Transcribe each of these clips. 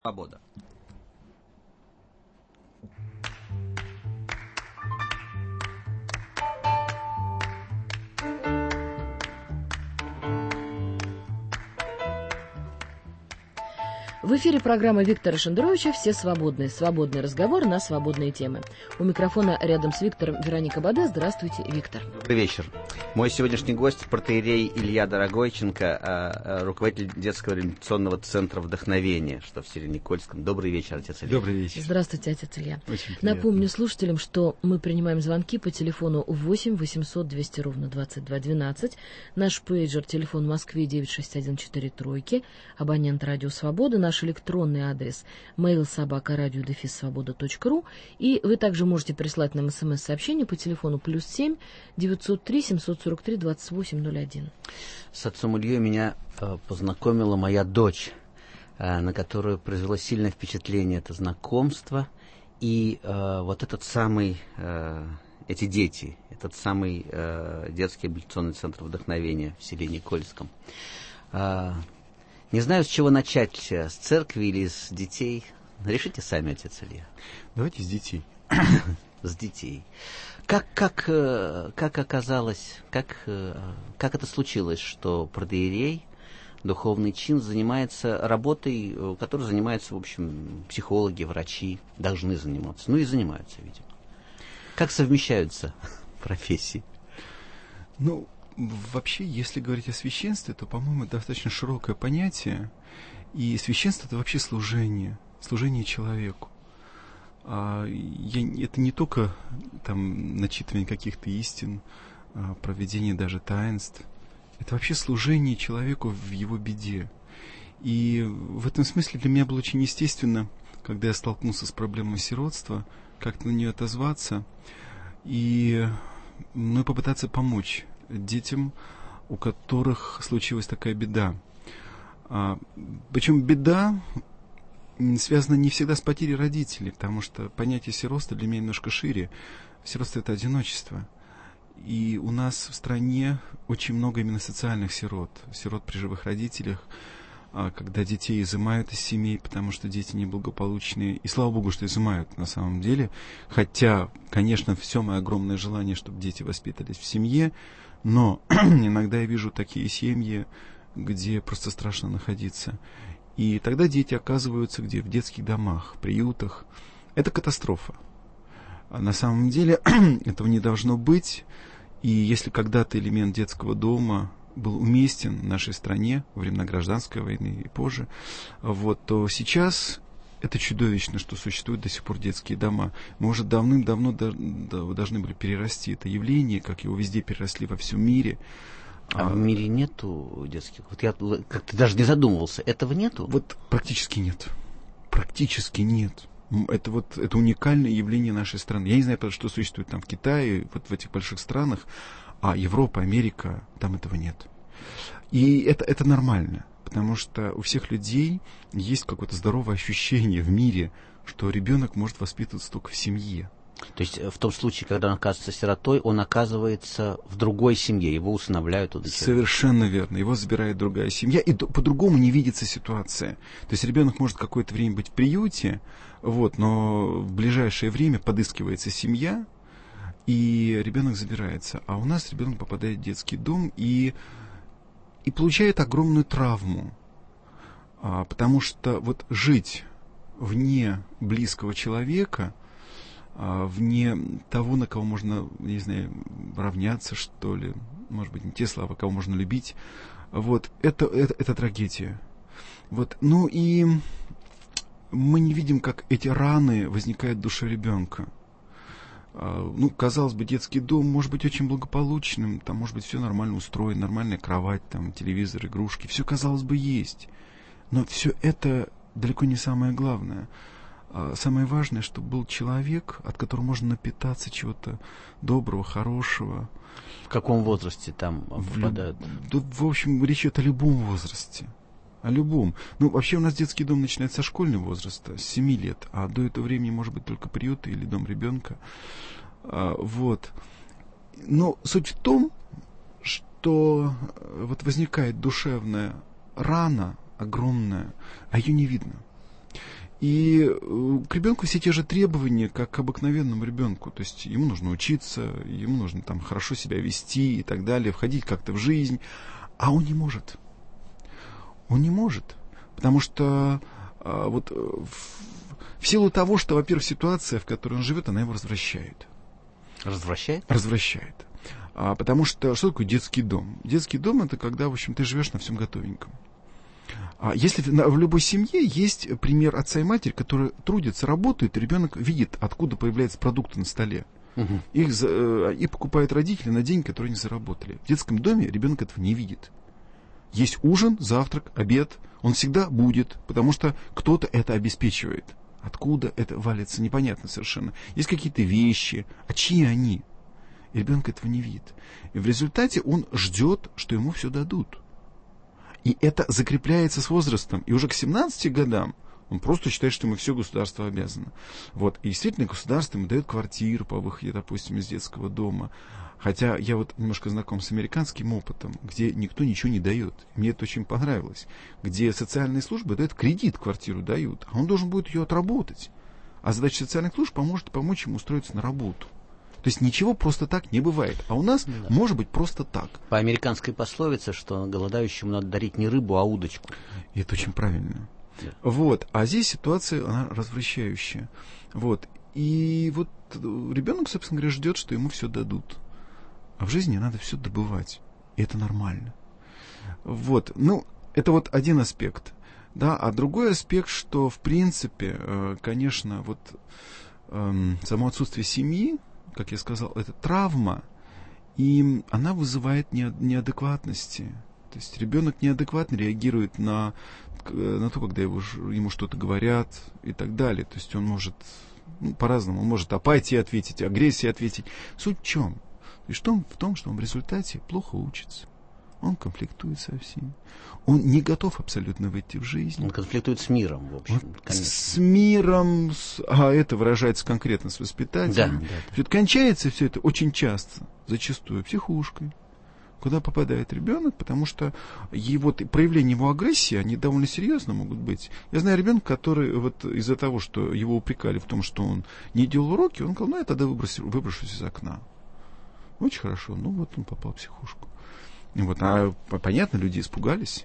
Свобода. В эфире программа Виктора Шендеровича «Все свободные». Свободный разговор на свободные темы. У микрофона рядом с Виктором Вероника Баде. Здравствуйте, Виктор. Добрый вечер. Мой сегодняшний гость — протоиерей Илья Дорогойченко, руководитель детского реабилитационного центра «Вдохновение», что в Селе-Никольском. Добрый вечер, отец Илья. Добрый вечер. Здравствуйте, отец Илья. Очень приятно. Напомню слушателям, что мы принимаем звонки по телефону 8 800 200 ровно 22 12. Наш пейджер, телефон в Москве 96143, абонент «Радио Свобода», наш электронный адрес mail@radio-svoboda.ru, и вы также можете прислать нам смс-сообщение по телефону +7 903 743 2801. С отцом Ильей меня познакомила моя дочь, на которую произвело сильное впечатление это знакомство, и вот этот самый, эти дети, этот самый детский реабилитационный центр «Вдохновения» в селе Никольском. Не знаю, с чего начать, с церкви или с детей. Решите сами, отец Илья. Давайте с детей. С детей. Как оказалось, как это случилось, что протоиерей, духовный чин, занимается работой, которой занимаются, в общем, психологи, врачи, должны заниматься. Ну и занимаются, видимо. Как совмещаются профессии? Ну, вообще, если говорить о священстве, то, по-моему, это достаточно широкое понятие. И священство — это вообще служение человеку. Это не только там начитывание каких-то истин, проведение даже таинств. Это вообще служение человеку в его беде. И в этом смысле для меня было очень естественно, когда я столкнулся с проблемой сиротства, как-то на нее отозваться и попытаться помочь детям, у которых случилась такая беда. Причем беда связана не всегда с потерей родителей, потому что понятие сиротства для меня немножко шире. Сиротство — это одиночество. И у нас в стране очень много именно социальных сирот при живых родителях, когда детей изымают из семей, потому что дети неблагополучные. И слава богу, что изымают на самом деле. Хотя, конечно, все мое огромное желание, чтобы дети воспитывались в семье, но иногда я вижу такие семьи, где просто страшно находиться. И тогда дети оказываются где? В детских домах, приютах. Это катастрофа. На самом деле этого не должно быть. И если когда-то элемент детского дома был уместен в нашей стране во времена гражданской войны и позже, то сейчас это чудовищно, что существуют до сих пор детские дома. Мы уже давным-давно должны были перерасти это явление, как его везде переросли во всем мире. А в мире нету детских? Вот я как-то даже не задумывался. Этого нету? Вот практически нет. Практически нет. Это уникальное явление нашей страны. Я не знаю, что существует там в Китае, вот в этих больших странах, а Европа, Америка, там этого нет. И это нормально, потому что у всех людей есть какое-то здоровое ощущение в мире, что ребенок может воспитываться только в семье. То есть в том случае, когда он оказывается сиротой, он оказывается в другой семье, его усыновляют. Совершенно верно. Его забирает другая семья, и по-другому не видится ситуация. То есть ребенок может какое-то время быть в приюте, но в ближайшее время подыскивается семья, и ребенок забирается. А у нас ребенок попадает в детский дом и получает огромную травму. Потому что жить вне близкого человека, вне того, на кого можно, не знаю, равняться, что ли, может быть, не те слова, кого можно любить, это трагедия. Ну и мы не видим, как эти раны возникают в душе ребенка. Казалось бы, детский дом может быть очень благополучным, там может быть все нормально устроено, нормальная кровать, там телевизор, игрушки, все, казалось бы, есть. Но все это далеко не самое главное. Самое важное, чтобы был человек, от которого можно напитаться чего-то доброго, хорошего. В каком возрасте там попадают? В общем, речь идет о любом возрасте. О любом. Вообще у нас детский дом начинается со школьного возраста, с 7 лет, а до этого времени может быть только приют или дом ребенка. Но суть в том, что возникает душевная рана огромная, а ее не видно. И к ребенку все те же требования, как к обыкновенному ребенку. То есть ему нужно учиться, ему нужно там хорошо себя вести и так далее, входить как-то в жизнь. А он не может. Он не может. Потому что в силу того, что, во-первых, ситуация, в которой он живет, она его развращает. Развращает? Развращает. Потому что такое детский дом? Детский дом — это когда, в общем, ты живешь на всем готовеньком. Если в любой семье есть пример отца и матери, которые трудятся, работают, и ребенок видит, откуда появляются продукты на столе. Угу. Их покупают родители на деньги, которые они заработали. В детском доме ребенок этого не видит. Есть ужин, завтрак, обед. Он всегда будет, потому что кто-то это обеспечивает. Откуда это валится, непонятно совершенно. Есть какие-то вещи. А чьи они? И ребенок этого не видит. И в результате он ждет, что ему все дадут. И это закрепляется с возрастом. И уже к 17 годам он просто считает, что ему все государство обязано. Вот. И действительно, государство ему дает квартиру по выходе, допустим, из детского дома. Хотя я немножко знаком с американским опытом, где никто ничего не дает. Мне это очень понравилось. Где социальные службы дают кредит, квартиру дают, а он должен будет ее отработать. А задача социальных служб помочь ему устроиться на работу. То есть ничего просто так не бывает. А у нас может быть просто так. По американской пословице, что голодающему надо дарить не рыбу, а удочку. И это очень правильно. Вот. А здесь ситуация, она развращающая. Вот. И вот ребенок, собственно говоря, ждет, что ему все дадут. А в жизни надо все добывать. И это нормально. Вот. Это вот один аспект. Да? А другой аспект, что, в принципе, конечно, само отсутствие семьи, как я сказал, это травма, и она вызывает неадекватности. То есть ребенок неадекватно реагирует на то, когда ему что-то говорят и так далее. То есть он может по-разному. Он может апатией ответить, агрессией ответить. Суть в чем? И в том, что он в результате плохо учится. Он конфликтует со всеми. Он не готов абсолютно выйти в жизнь. Он конфликтует с миром, в общем. С миром, это выражается конкретно с воспитателем. Да. Кончается все это очень часто, зачастую психушкой, куда попадает ребенок, потому что проявления его агрессии, они довольно серьезно могут быть. Я знаю ребенка, который из-за того, что его упрекали в том, что он не делал уроки, он сказал, я тогда выброшусь из окна. Очень хорошо, он попал в психушку. Понятно, люди испугались.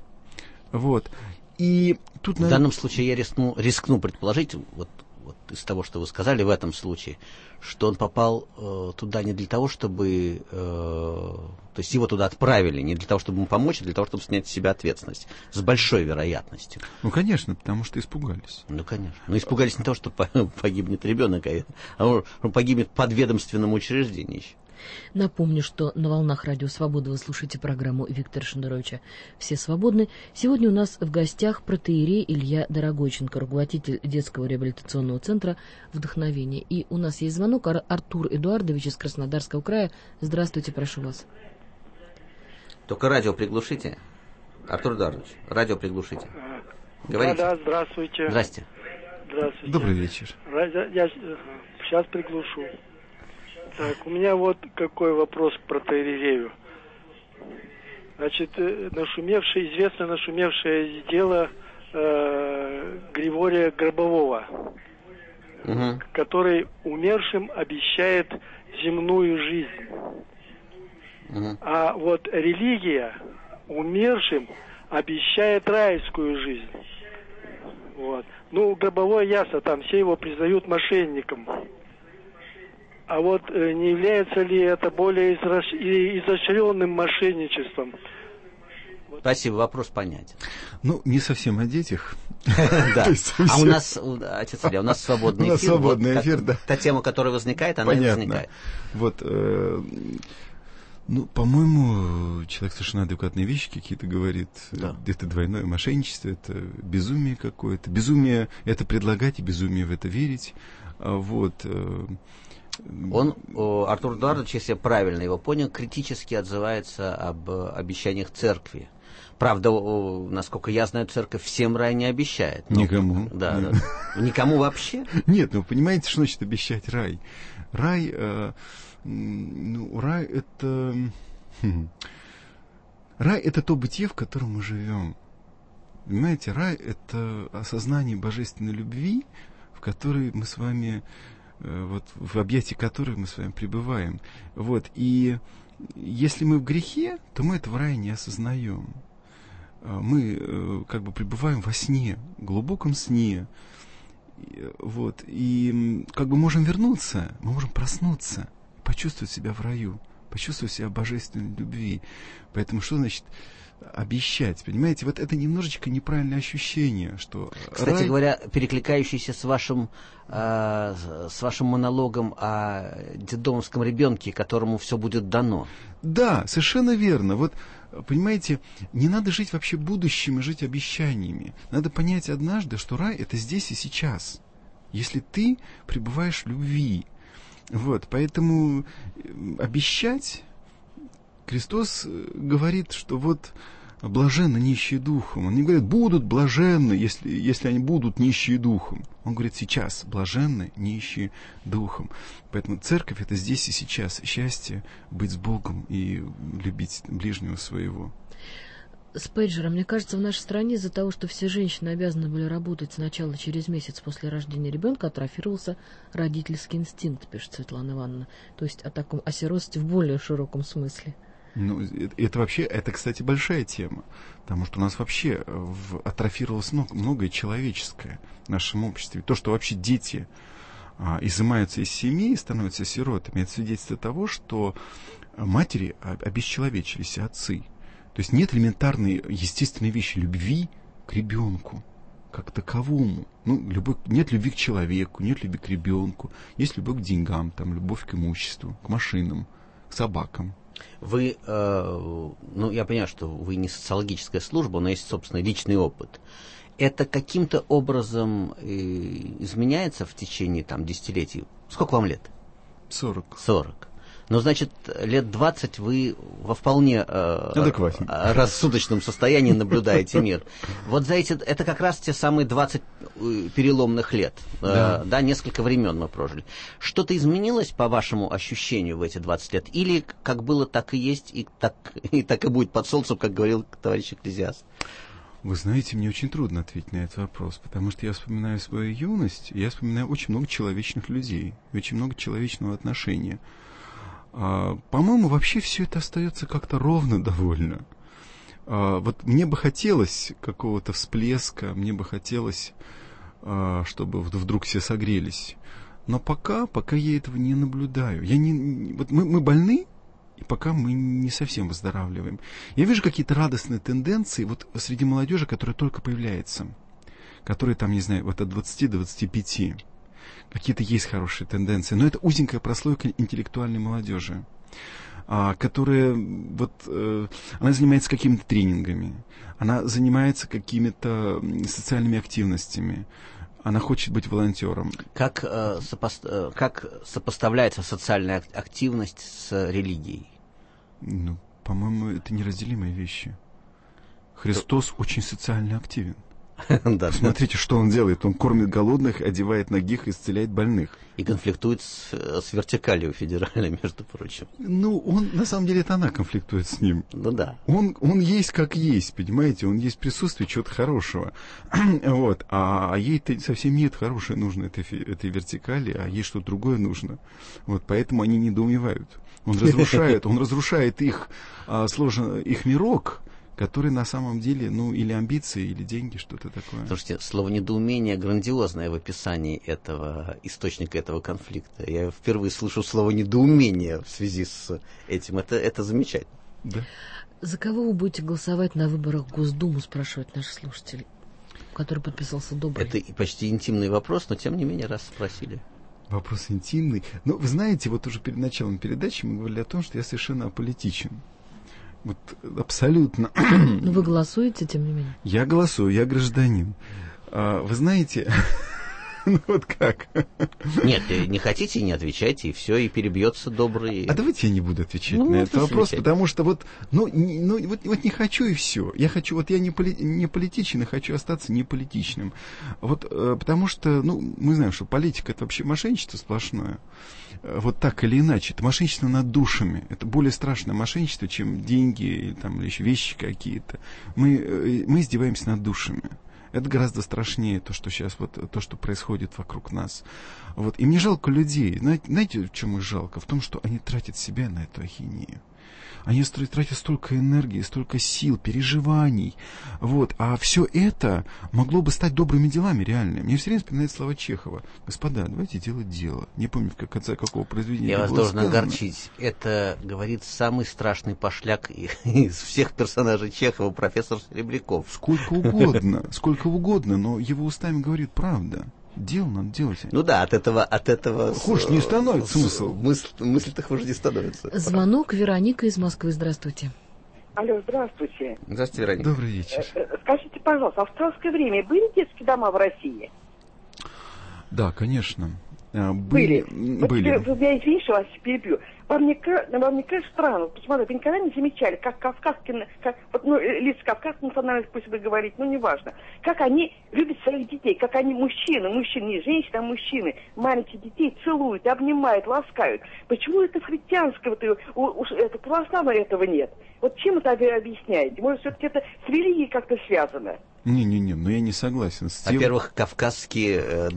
И тут, в данном случае я рискну предположить, из того, что вы сказали в этом случае, что он попал туда не для того, чтобы... то есть его туда отправили не для того, чтобы ему помочь, а для того, чтобы снять с себя ответственность. С большой вероятностью. Конечно, потому что испугались. Конечно. Но испугались не того, что погибнет ребенок, а он погибнет в подведомственном учреждении еще. Напомню, что на волнах Радио Свобода вы слушаете программу Виктора Шендеровича «Все свободны». Сегодня у нас в гостях протоиерей Илья Дорогойченко, руководитель детского реабилитационного центра «Вдохновение». И у нас есть звонок. Артур Эдуардович из Краснодарского края. Здравствуйте, прошу вас. Только радио приглушите. Артур Эдуардович, радио приглушите. Говорите. Да, здравствуйте. Здрасте. Здравствуйте. Добрый вечер. Я сейчас приглушу. Так, у меня какой вопрос к протоиерею. Значит, известно нашумевшее дело Григория Гробового, который умершим обещает земную жизнь. А религия умершим обещает райскую жизнь. Гробовой ясно, там все его признают мошенником. А не является ли это более изощренным мошенничеством? Спасибо, вопрос понятен. Не совсем о детях. Да. А у нас, отец Илья, у нас свободный эфир. У нас свободный эфир, да. Та тема, которая возникает, она и возникает. По-моему, человек совершенно адекватные вещи какие-то говорит. Да. Это двойное мошенничество, это безумие какое-то. Безумие — это предлагать, и безумие в это верить. Артур Эдуардович, если я правильно его понял, критически отзывается об обещаниях церкви. Правда, насколько я знаю, церковь всем рай не обещает. Никому. Да. Никому вообще? Нет, понимаете, что значит обещать рай? Рай это то бытие, в котором мы живем. Понимаете, рай — это осознание божественной любви, в которой мы с вами, вот, в объятии которой мы с вами пребываем. Вот, и если мы в грехе, то мы этого рая не осознаем. Мы как бы пребываем во сне, глубоком сне. Вот, и как бы можем вернуться, мы можем проснуться, почувствовать себя в раю, почувствовать себя в божественной любви. Поэтому что значит обещать? Понимаете, вот это немножечко неправильное ощущение, что Кстати рай... говоря, перекликающийся с вашим монологом о детдомовском ребенке, которому все будет дано. Да, совершенно верно. Вот, понимаете, не надо жить вообще будущим и жить обещаниями. Надо понять однажды, что рай — это здесь и сейчас, если ты пребываешь в любви. Вот, поэтому обещать... Христос говорит, что вот блаженны нищие духом. Он не говорит, будут блаженны, если они будут нищие духом. Он говорит, сейчас блаженны нищие духом. Поэтому церковь — это здесь и сейчас. Счастье быть с Богом и любить ближнего своего. С пейджером, мне кажется, в нашей стране из-за того, что все женщины обязаны были работать сначала через месяц после рождения ребенка, атрофировался родительский инстинкт, пишет Светлана Ивановна. То есть о сиротстве в более широком смысле. Ну, это вообще, это, кстати, большая тема, потому что у нас вообще атрофировалось многое человеческое в нашем обществе. То, что вообще дети изымаются из семьи и становятся сиротами, это свидетельство того, что матери обесчеловечились, отцы. То есть нет элементарной, естественной вещи любви к ребенку, как таковому. Ну, нет любви к человеку, нет любви к ребенку. Есть любовь к деньгам, там, любовь к имуществу, к машинам, к собакам. Вы, я понимаю, что вы не социологическая служба, но есть, собственно, личный опыт. Это каким-то образом изменяется в течение десятилетий? Сколько вам лет? 40. 40. Ну, значит, лет 20 вы во вполне рассудочном состоянии наблюдаете мир. Вот это как раз те самые 20 переломных лет. Да, несколько времен мы прожили. Что-то изменилось, по вашему ощущению, в эти 20 лет? Или как было, так и есть, и так и будет под солнцем, как говорил товарищ Экклезиаст? Вы знаете, мне очень трудно ответить на этот вопрос, потому что я вспоминаю свою юность, и я вспоминаю очень много человечных людей, очень много человечного отношения. По-моему, вообще все это остается как-то ровно довольно. Вот мне бы хотелось какого-то всплеска, мне бы хотелось, чтобы вдруг все согрелись. Но пока я этого не наблюдаю. Вот мы больны, и пока мы не совсем выздоравливаем. Я вижу какие-то радостные тенденции вот среди молодежи, которая только появляется. Которые там, не знаю, вот от 20 до 25. Какие-то есть хорошие тенденции, но это узенькая прослойка интеллектуальной молодежи, которая она занимается какими-то тренингами, она занимается какими-то социальными активностями, она хочет быть волонтером. Как сопоставляется социальная активность с религией? Ну, по-моему, это неразделимые вещи. Христос очень социально активен. Смотрите, что он делает. Он кормит голодных, одевает нагих, исцеляет больных. И конфликтует с вертикалью федеральной, между прочим. Ну, на самом деле, это она конфликтует с ним. Ну да. Он есть как есть, понимаете? Он есть присутствие чего-то хорошего. Вот. А ей-то совсем нет хорошего нужно этой вертикали, а ей что-то другое нужно. Вот. Поэтому они недоумевают. Он разрушает их мирок, который на самом деле, или амбиции, или деньги, что-то такое. Слушайте, слово «недоумение» грандиозное в описании источника этого конфликта. Я впервые слышу слово «недоумение» в связи с этим. Это замечательно. Да. За кого вы будете голосовать на выборах в Госдуму, спрашивает наш слушатель, который подписался Добрый. Это почти интимный вопрос, но тем не менее раз спросили. Вопрос интимный. Но вы знаете, вот уже перед началом передачи мы говорили о том, что я совершенно аполитичен. Вот абсолютно. Но вы голосуете, тем не менее? Я голосую, я гражданин. Вы знаете, Ну вот как? Нет, не хотите, не отвечайте, и все, и перебьется добрый... А давайте я не буду отвечать на этот вопрос, потому что вот не хочу, и все. Я не политичен, и хочу остаться неполитичным. Вот потому что, мы знаем, что политика — это вообще мошенничество сплошное. Вот так или иначе. Это мошенничество над душами. Это более страшное мошенничество, чем деньги или еще вещи какие-то. Мы издеваемся над душами. Это гораздо страшнее, то, что сейчас, то, что происходит вокруг нас. Вот. И мне жалко людей. Знаете, в чем их жалко? В том, что они тратят себя на эту ахинею. Они тратят столько энергии, столько сил, переживаний. Вот. А все это могло бы стать добрыми делами реальными. Мне все время вспоминают слова Чехова. Господа, давайте делать дело. Не помню, в конце какого произведения. Я вас должен огорчить. Это, говорит, самый страшный пошляк из всех персонажей Чехова, профессор Серебряков. Сколько угодно, но его устами говорит правда. Дело надо делать. Ну да, от этого хуже не становится смысл. Мысль-то хуже не становится. Звонок. Вероника из Москвы. Здравствуйте. Алло, здравствуйте. Здравствуйте, Вероника. Добрый вечер. Скажите, пожалуйста, в царское время были детские дома в России? Да, конечно. Были. Были. Я извините, что вас перебью. Вам не кажется странно, посмотрите, вы никогда не замечали, как кавказские, лица кавказской национальности, пусть вы говорите, неважно, как они любят своих детей, как они мужчины, не женщины, а мужчины, маленьких детей целуют, обнимают, ласкают. Почему это в христианском, это православное этого нет? Вот чем это вы объясняете? Может, все-таки это с религией как-то связано? Не, я не согласен с тем. Во-первых, кавказские,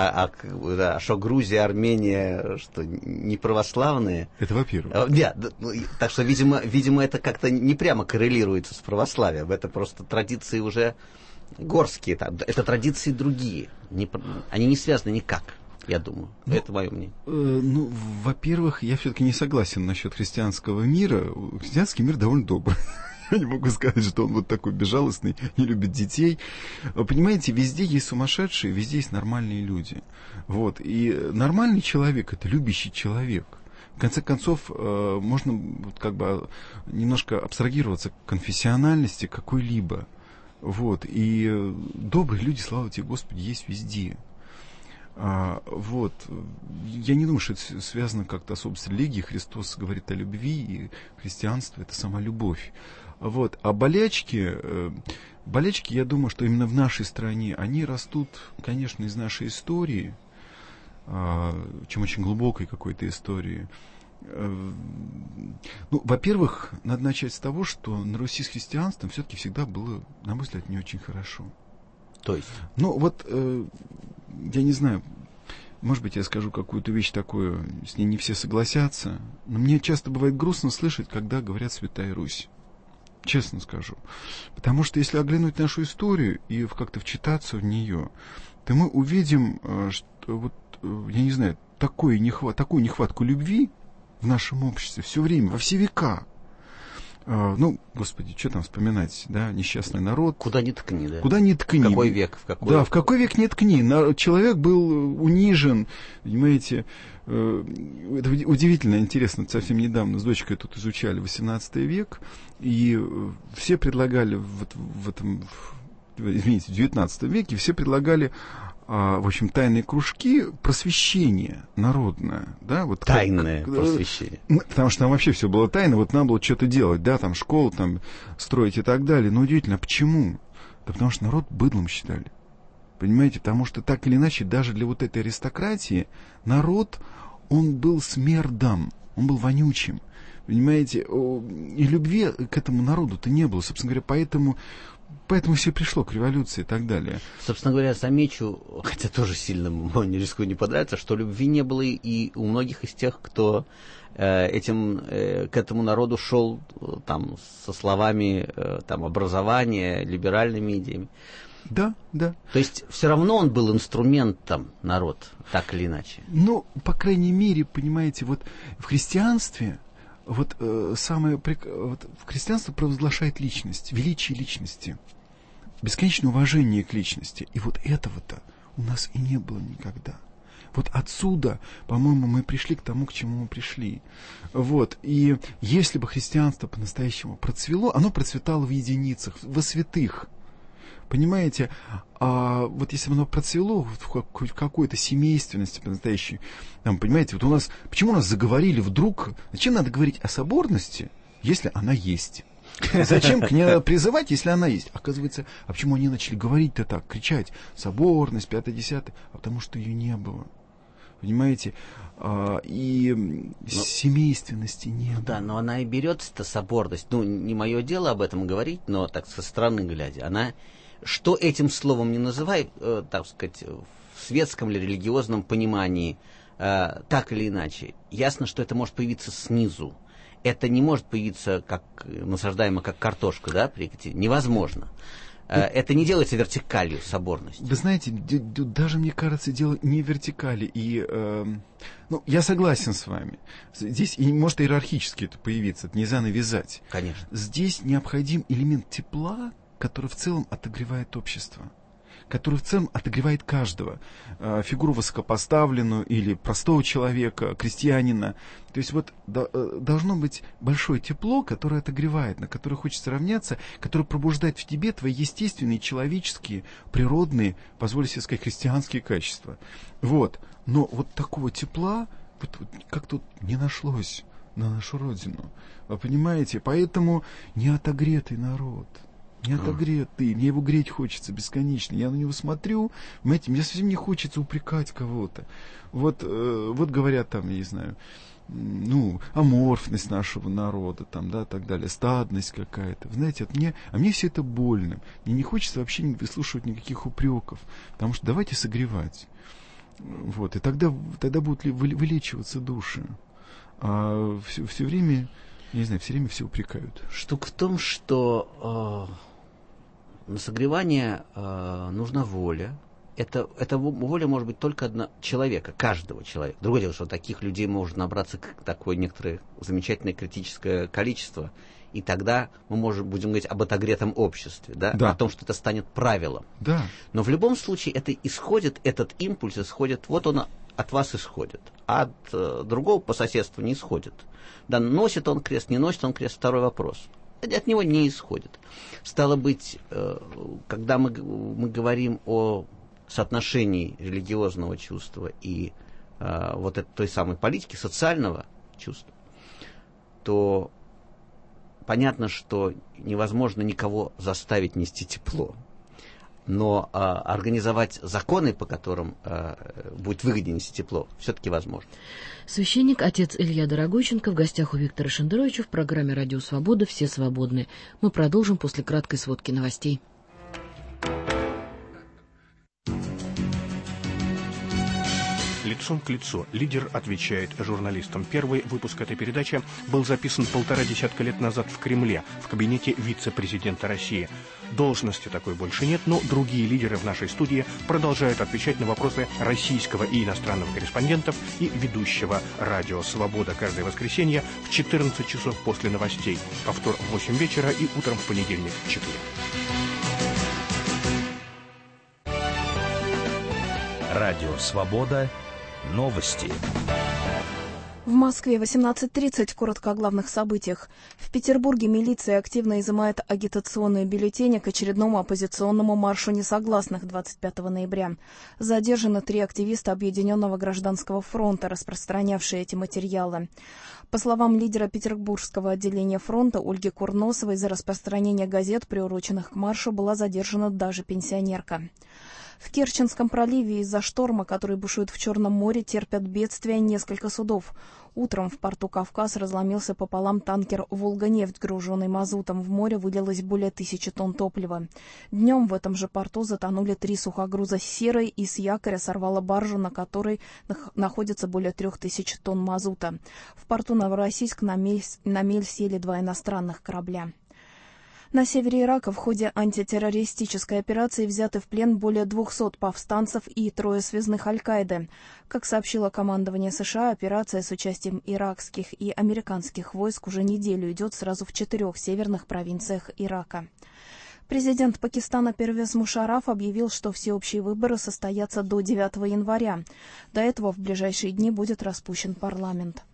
а что Грузия, Армения, что не православные. Это во-первых. Так что, видимо, это как-то не прямо коррелируется с православием. Это просто традиции уже горские. Это традиции другие. Они не связаны никак, я думаю. Это мое мнение. Во-первых, я все-таки не согласен насчет христианского мира. Христианский мир довольно добрый. Я не могу сказать, что он вот такой безжалостный, не любит детей. Понимаете, везде есть сумасшедшие, везде есть нормальные люди. Вот. И нормальный человек — это любящий человек. В конце концов, можно немножко абстрагироваться к конфессиональности какой-либо. Вот. И добрые люди, слава тебе, Господи, есть везде. Вот. Я не думаю, что это связано как-то особо с религией. Христос говорит о любви, и христианство — это сама любовь. Вот. А болячки, я думаю, что именно в нашей стране, они растут, конечно, из нашей истории, чем очень глубокой какой-то истории. Во-первых, надо начать с того, что на Руси с христианством все-таки всегда было, на мой взгляд, не очень хорошо. То есть? Я не знаю, может быть, я скажу какую-то вещь такую, с ней не все согласятся, но мне часто бывает грустно слышать, когда говорят «Святая Русь». Честно скажу. Потому что если оглянуть нашу историю и как-то вчитаться в нее, то мы увидим, что я не знаю, такую нехватку любви в нашем обществе все время, во все века. Господи, что там вспоминать, да, несчастный народ. Куда ни ткни, да. Куда ни ткни. В какой век? В какой век не ткни. Человек был унижен, понимаете. Это удивительно интересно. Совсем недавно с дочкой тут изучали 18 век, и все предлагали в 19 веке, все предлагали, в общем, тайные кружки, просвещение народное. Да, тайное просвещение. Потому что там вообще все было тайно, надо было что-то делать, да, там школу там строить и так далее. Но удивительно, почему? Да потому что народ быдлом считали. Понимаете, потому что так или иначе, даже для этой аристократии, народ, он был смердом, он был вонючим. Понимаете, и любви к этому народу-то не было. Собственно говоря, поэтому все пришло к революции и так далее. Собственно говоря, замечу, хотя тоже сильно не рискую не понравиться, что любви не было и у многих из тех, кто к этому народу шел там со словами образования, либеральными идеями. Да. То есть все равно он был инструментом, народ, так или иначе. По крайней мере, понимаете, в христианстве в христианство провозглашает личность, величие личности, бесконечное уважение к личности. И этого-то у нас и не было никогда. Отсюда, по-моему, мы пришли к тому, к чему мы пришли. И если бы христианство по-настоящему процвело, оно процветало в единицах, во святых. Понимаете? А вот если бы оно процвело в какой-то семейственности по-настоящей, там, понимаете, вот у нас, почему у нас заговорили вдруг, зачем надо говорить о соборности, если она есть? Зачем к ней призывать, если она есть? Оказывается, а почему они начали говорить-то так, кричать, соборность, 5-10, а потому что ее не было. Понимаете? И семейственности не было. Да, но она и берется-то, соборность. Ну, не мое дело об этом говорить, но так со стороны глядя. Она, что этим словом не называй, так сказать, в светском или религиозном понимании, так или иначе, ясно, что это может появиться снизу. Это не может появиться как насаждаемо, как картошка, да, невозможно. Это не делается вертикалью, соборность. Вы знаете, даже, мне кажется, дело не в вертикали. И, я согласен с вами. Здесь может иерархически это появиться, это нельзя навязать. Конечно. Здесь необходим элемент тепла, который в целом отогревает общество, который в целом отогревает каждого. Фигуру высокопоставленную или простого человека, крестьянина. То есть вот должно быть большое тепло, которое отогревает, на которое хочется равняться, которое пробуждает в тебе твои естественные, человеческие, природные, позволю себе сказать, христианские качества. Вот. Но вот такого тепла как-то не нашлось на нашу родину. Вы понимаете? Поэтому не отогретый народ. Не отогретый, мне его греть хочется бесконечно. Я на него смотрю, понимаете, мне совсем не хочется упрекать кого-то. Вот говорят там, я не знаю, аморфность нашего народа, там, да, так далее, стадность какая-то. Вы знаете, мне все это больно. Мне не хочется вообще не выслушивать никаких упреков, потому что давайте согревать. Вот, и тогда будут вылечиваться души. А все время, я не знаю, все время все упрекают. Штука в том, что на согревание нужна воля. Эта воля может быть только одна человека, каждого человека. Другое дело, что таких людей может набраться такое некоторое замечательное критическое количество, и тогда мы будем говорить об отогретом обществе, да? Да. О том, что это станет правилом. Да. Но в любом случае этот импульс исходит, вот он от вас исходит, а от другого по соседству не исходит. Да, носит он крест, не носит он крест, второй вопрос. От него не исходит. Стало быть, когда мы говорим о соотношении религиозного чувства и вот этой той самой политики, социального чувства, то понятно, что невозможно никого заставить нести тепло. Но организовать законы, по которым будет выгоднее нести тепло, все-таки возможно. Священник, отец Илья Дорогойченко в гостях у Виктора Шендеровича в программе «Радио Свобода. Все свободны». Мы продолжим после краткой сводки новостей. Лицом к лицу лидер отвечает журналистам. Первый выпуск этой передачи был записан 1,5 десятка лет назад в Кремле, в кабинете вице-президента России. Должности такой больше нет, но другие лидеры в нашей студии продолжают отвечать на вопросы российского и иностранного корреспондентов и ведущего «Радио Свобода» каждое воскресенье в 14 часов после новостей, повтор в 8 вечера и утром в понедельник в 4. Радио Свобода. Новости. В Москве 18:30. Коротко о главных событиях. В Петербурге милиция активно изымает агитационные бюллетени к очередному оппозиционному маршу несогласных 25 ноября. Задержаны 3 активиста Объединенного гражданского фронта, распространявшие эти материалы. По словам лидера Петербургского отделения фронта Ольги Курносовой, за распространение газет, приуроченных к маршу, была задержана даже пенсионерка. В Керченском проливе из-за шторма, который бушует в Черном море, терпят бедствия несколько судов. Утром в порту Кавказ разломился пополам танкер «Волга-нефть», груженный мазутом. В море вылилось более 1000 тонн топлива. Днем в этом же порту затонули 3 сухогруза с серой, и с якоря сорвало баржу, на которой находится более 3000 тонн мазута. В порту Новороссийск на мель сели 2 иностранных корабля. На севере Ирака в ходе антитеррористической операции взяты в плен более 200 повстанцев и 3 связных Аль-Каиды. Как сообщило командование США, операция с участием иракских и американских войск уже неделю идет сразу в 4 северных провинциях Ирака. Президент Пакистана Первез Мушарраф объявил, что всеобщие выборы состоятся до 9 января. До этого в ближайшие дни будет распущен парламент.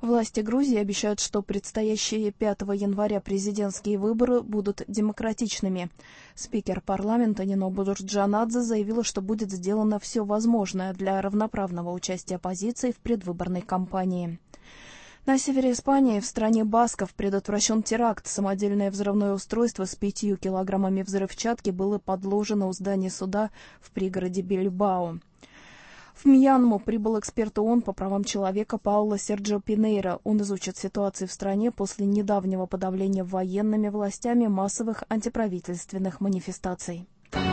Власти Грузии обещают, что предстоящие 5 января президентские выборы будут демократичными. Спикер парламента Нино Бурджанадзе заявила, что будет сделано все возможное для равноправного участия оппозиции в предвыборной кампании. На севере Испании, в стране басков, предотвращен теракт. Самодельное взрывное устройство с 5 килограммами взрывчатки было подложено у здания суда в пригороде Бильбао. В Мьянму прибыл эксперт ООН по правам человека Пауло Серджио Пинейро. Он изучит ситуацию в стране после недавнего подавления военными властями массовых антиправительственных манифестаций.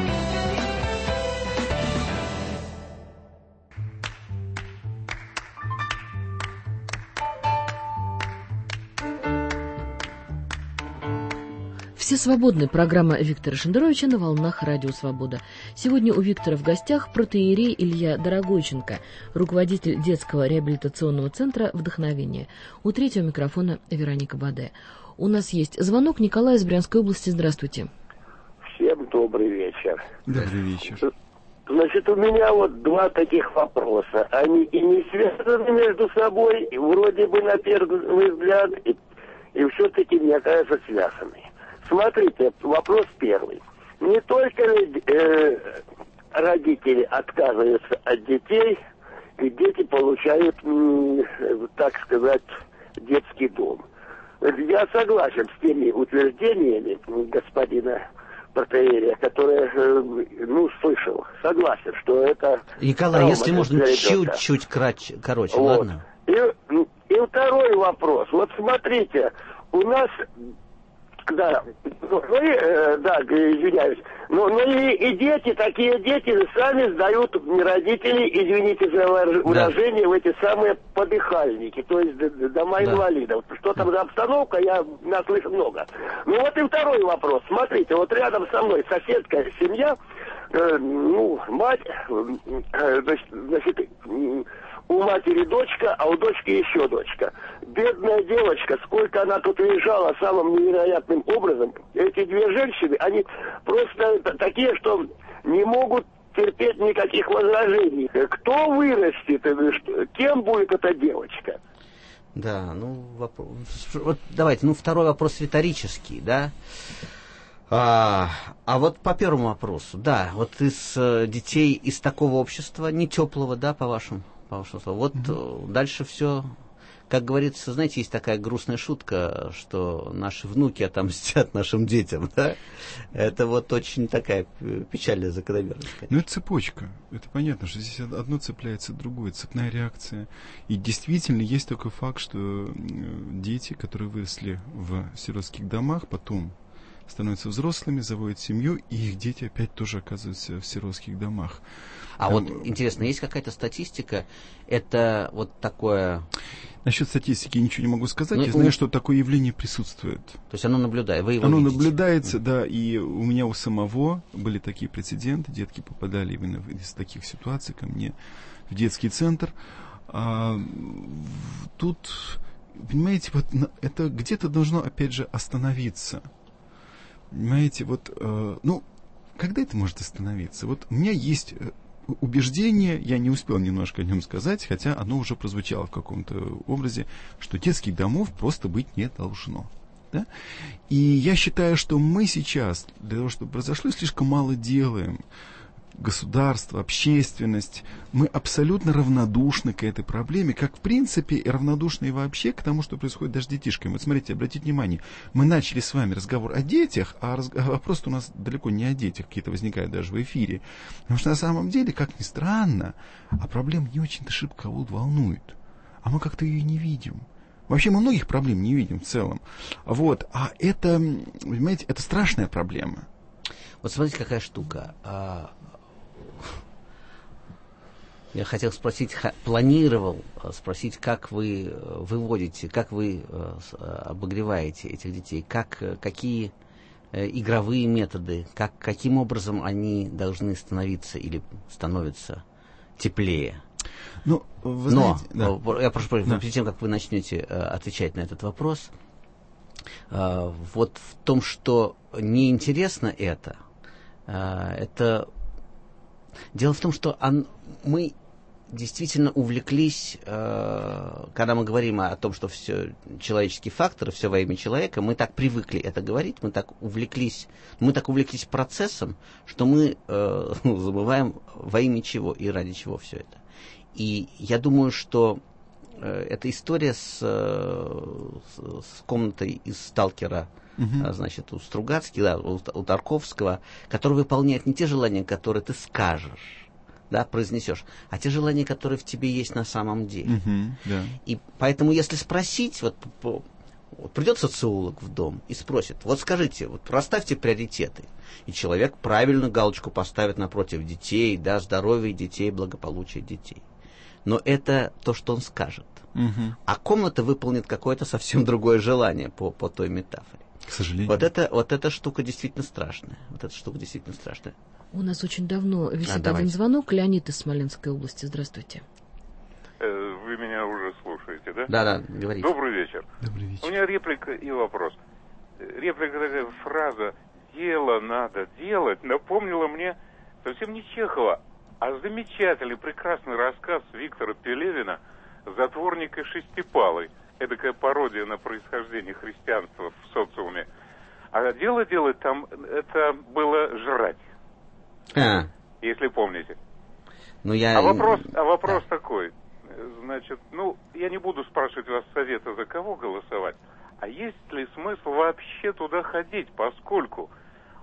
Все свободны. Программа Виктора Шендеровича на волнах Радио Свобода. Сегодня у Виктора в гостях протоиерей Илья Дорогойченко, руководитель детского реабилитационного центра «Вдохновение». У третьего микрофона Вероника Баде. У нас есть звонок. Николай из Брянской области. Здравствуйте. Всем добрый вечер. Добрый вечер. Значит, у меня вот два таких вопроса. Они и не связаны между собой, и вроде бы на первый взгляд, и все-таки, мне кажется, связаны. Смотрите, вопрос первый. Не только родители отказываются от детей, и дети получают, так сказать, детский дом. Я согласен с теми утверждениями господина протоиерея, которые, слышал. Согласен, что это... Николай, если можно, чуть-чуть короче, вот. Ладно? И второй вопрос. Вот смотрите, у нас... Да, извиняюсь. Но и дети, такие дети сами сдают родители, извините за выражение, в эти самые подыхальники, то есть дома инвалидов. Что там за обстановка, я наслышал много. Ну вот и второй вопрос. Смотрите, вот рядом со мной соседская семья, мать, значит, у матери дочка, а у дочки еще дочка. Бедная девочка, сколько она тут лежала самым невероятным образом. Эти две женщины, они просто такие, что не могут терпеть никаких возражений. Кто вырастет? Кем будет эта девочка? Да, вот давайте, второй вопрос риторический, да? А вот по первому вопросу, да, вот из детей из такого общества, не теплого, да, по вашему слову. Вот дальше все, как говорится, знаете, есть такая грустная шутка, что наши внуки отомстят нашим детям, да? Это вот очень такая печальная закономерность. Ну, это цепочка. Это понятно, что здесь одно цепляется другое, цепная реакция. И действительно есть такой факт, что дети, которые выросли в сиротских домах, потом становятся взрослыми, заводят семью, и их дети опять тоже оказываются в сиротских домах. Вот интересно, есть какая-то статистика? Это вот такое... Насчет статистики я ничего не могу сказать. Я знаю, что такое явление присутствует. То есть оно наблюдается, вы его видите? Оно наблюдается, да, и у меня у самого были такие прецеденты. Детки попадали именно из таких ситуаций ко мне в детский центр. Тут, понимаете, вот это где-то должно, опять же, остановиться. Понимаете, вот, когда это может остановиться? Вот у меня есть убеждение, я не успел немножко о нем сказать, хотя оно уже прозвучало в каком-то образе, что детских домов просто быть не должно. Да? И я считаю, что мы сейчас для того, чтобы произошло, слишком мало делаем. Государство, общественность, мы абсолютно равнодушны к этой проблеме, как в принципе и равнодушны и вообще к тому, что происходит даже с детишками. Вот смотрите, обратите внимание, мы начали с вами разговор о детях, а вопрос у нас далеко не о детях, какие-то возникают даже в эфире. Потому что на самом деле, как ни странно, проблема не очень-то шибко кого-то волнует, а мы как-то ее не видим. Вообще мы многих проблем не видим в целом. Вот. А это, понимаете, это страшная проблема. Вот смотрите, какая штука. Я хотел спросить, планировал спросить, как вы выводите, как вы обогреваете этих детей, какие игровые методы, каким образом они должны становиться или становятся теплее. Вы знаете, я прошу прощения, перед тем, как вы начнете отвечать на этот вопрос, вот в том, что неинтересно это... Дело в том, что мы действительно увлеклись, когда мы говорим о том, что все человеческие факторы, все во имя человека, мы так привыкли это говорить, мы так увлеклись процессом, что мы забываем во имя чего и ради чего все это. И я думаю, что эта история с комнатой из «Сталкера», значит, у Стругацких, да, у Тарковского, который выполняет не те желания, которые ты скажешь, да, произнесешь, а те желания, которые в тебе есть на самом деле. Да. И поэтому, если спросить, вот придет социолог в дом и спросит, вот скажите, вот расставьте приоритеты, и человек правильно галочку поставит напротив детей, да, здоровья детей, благополучия детей. Но это то, что он скажет. А комната выполнит какое-то совсем другое желание по той метафоре. К сожалению. Вот эта штука действительно страшная. У нас очень давно висит один давайте. звонок. Леонид из Смоленской области. Здравствуйте. Вы меня уже слушаете, да? Да, говорите. Добрый вечер. Добрый вечер. У меня реплика и вопрос. Реплика такая, фраза «дело надо делать» напомнила мне совсем не Чехова, а замечательный, прекрасный рассказ Виктора Пелевина «Затворник и шестипалый». Эдакая пародия на происхождение христианства в социуме. А дело делать там, это было жрать. Если помните. Вопрос такой. Значит, я не буду спрашивать вас совета, за кого голосовать. А есть ли смысл вообще туда ходить, поскольку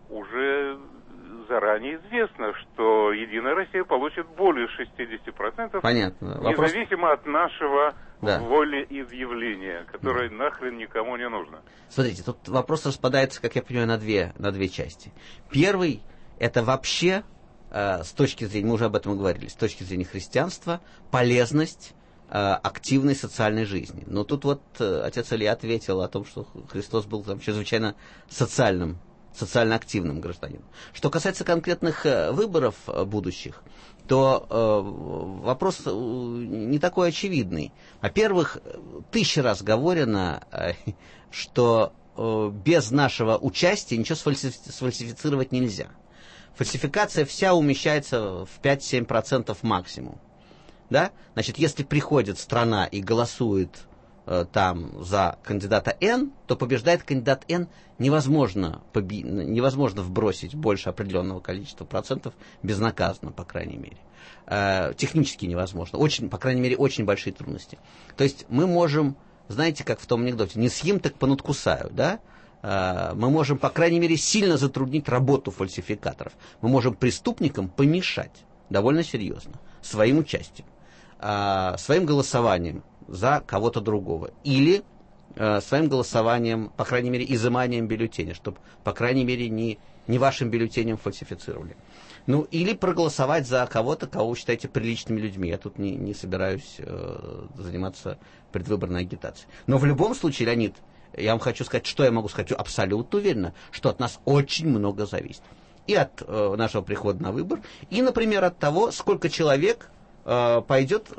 уже заранее известно, что Единая Россия получит более 60%, Понятно. Независимо от нашего волеизъявления, которое нахрен никому не нужно. Смотрите, тут вопрос распадается, как я понимаю, на две части. Первый, это вообще, с точки зрения, мы уже об этом и говорили, с точки зрения христианства, полезность активной социальной жизни. Но тут вот отец Илья ответил о том, что Христос был там чрезвычайно социально активным гражданином. Что касается конкретных выборов будущих, то вопрос не такой очевидный. Во-первых, 1000 раз говорено, что без нашего участия ничего сфальсифицировать нельзя. Фальсификация вся умещается в 5-7% максимум. Да? Значит, если приходит страна и голосует там за кандидата N, то побеждает кандидат N невозможно вбросить больше определенного количества процентов безнаказанно, по крайней мере. Технически невозможно. По крайней мере, очень большие трудности. То есть мы можем, знаете, как в том анекдоте, не съем, так понадкусаю, да? Мы можем, по крайней мере, сильно затруднить работу фальсификаторов. Мы можем преступникам помешать довольно серьезно своим участием, своим голосованием за кого-то другого. Или своим голосованием, по крайней мере, изыманием бюллетеня, чтобы, по крайней мере, не вашим бюллетенем фальсифицировали. Или проголосовать за кого-то, кого вы считаете приличными людьми. Я тут не собираюсь заниматься предвыборной агитацией. Но в любом случае, Леонид, я вам хочу сказать, что я могу сказать абсолютно уверенно, что от нас очень много зависит. И от нашего прихода на выбор, и, например, от того, сколько человек пойдет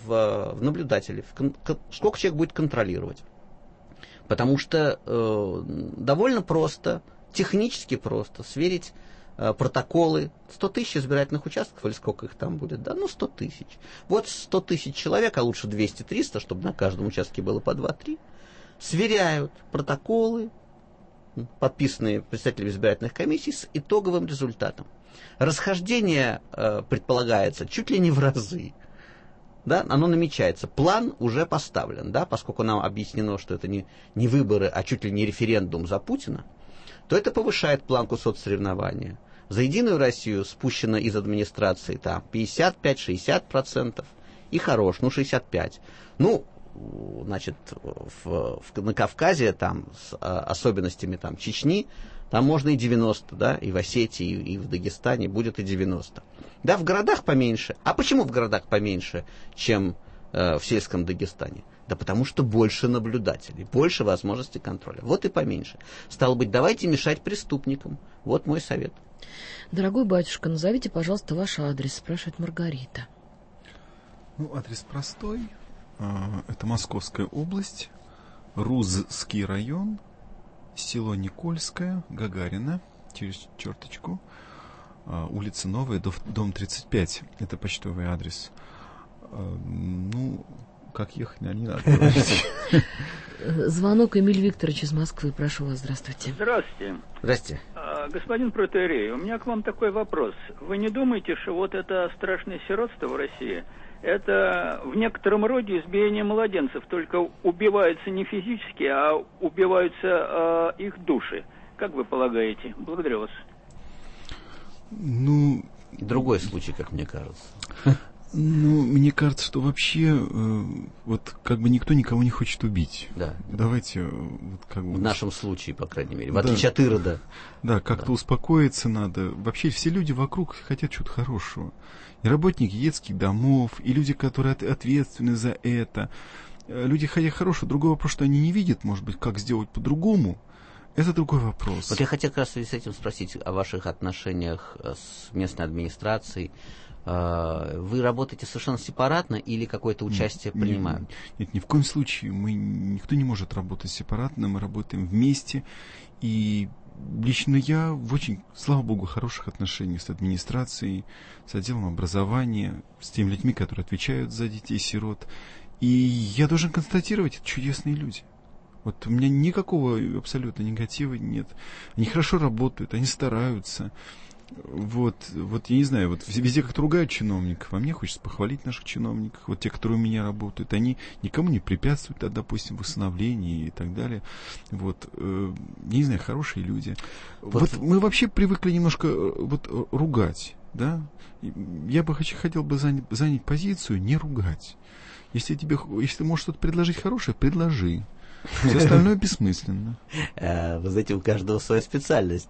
в наблюдатели, сколько человек будет контролировать. Потому что довольно просто, технически просто сверить протоколы, 100 тысяч избирательных участков, или сколько их там будет, 100 тысяч. Вот 100 тысяч человек, а лучше 200-300, чтобы на каждом участке было по 2-3, сверяют протоколы, подписанные представителями избирательных комиссий, с итоговым результатом. Расхождение предполагается чуть ли не в разы. Да, оно намечается. План уже поставлен, да, поскольку нам объяснено, что это не выборы, а чуть ли не референдум за Путина, то это повышает планку соцсоревнования. За Единую Россию спущено из администрации там 55-60%, и хорош, 65%. Значит, на Кавказе, там, с особенностями там, Чечни, там можно и 90, да, и в Осетии, и в Дагестане будет и 90. Да, в городах поменьше. А почему в городах поменьше, чем в сельском Дагестане? Да потому что больше наблюдателей, больше возможностей контроля. Вот и поменьше. Стало быть, давайте мешать преступникам. Вот мой совет. Дорогой батюшка, назовите, пожалуйста, ваш адрес, спрашивает Маргарита. Адрес простой. Это Московская область, Рузский район, село Никольское, Гагарина, через черточку, улица Новая, дом 35, это почтовый адрес. Ну, как ехать, не надо говорить. Звонок Эмиль Викторович из Москвы. Прошу вас, здравствуйте. Здравствуйте. Здрасте. Господин протоиерей, у меня к вам такой вопрос. Вы не думаете, что вот это страшное сиротство в России, это в некотором роде избиение младенцев, только убиваются не физически, а убиваются их души? Как вы полагаете? Благодарю вас. Ну, другой случай, как мне кажется. Ну, мне кажется, что вообще вот как бы никто никого не хочет убить. Да. Давайте вот, как бы, в нашем случае, по крайней мере, в отличие от Ирода. Да, как-то успокоиться надо. Вообще все люди вокруг хотят чего-то хорошего. И работники детских домов, и люди, которые ответственны за это. Люди хотят хорошего. Другой вопрос, что они не видят, может быть, как сделать по-другому. Это другой вопрос. Вот я хотел как раз с этим спросить о ваших отношениях с местной администрацией. Вы работаете совершенно сепаратно или какое-то участие принимают? Нет, ни в коем случае. Никто не может работать сепаратно, мы работаем вместе. И лично я в очень, слава богу, хороших отношениях с администрацией, с отделом образования, с теми людьми, которые отвечают за детей-сирот. И я должен констатировать, это чудесные люди. Вот у меня никакого абсолютно негатива нет. Они хорошо работают, они стараются. Вот я не знаю, вот везде как-то ругают чиновников, а мне хочется похвалить наших чиновников. Вот те, которые у меня работают, они никому не препятствуют, допустим, в восстановлении и так далее. Вот, не знаю, хорошие люди. Вот мы вообще привыкли немножко вот ругать, да? Я бы хотел бы занять позицию не ругать. Если ты можешь что-то предложить хорошее, предложи. Все остальное бессмысленно. Вы знаете, у каждого своя специальность.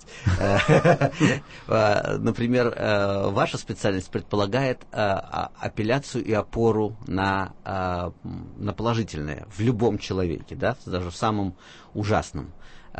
Например, ваша специальность предполагает апелляцию и опору на положительное в любом человеке, да, даже в самом ужасном.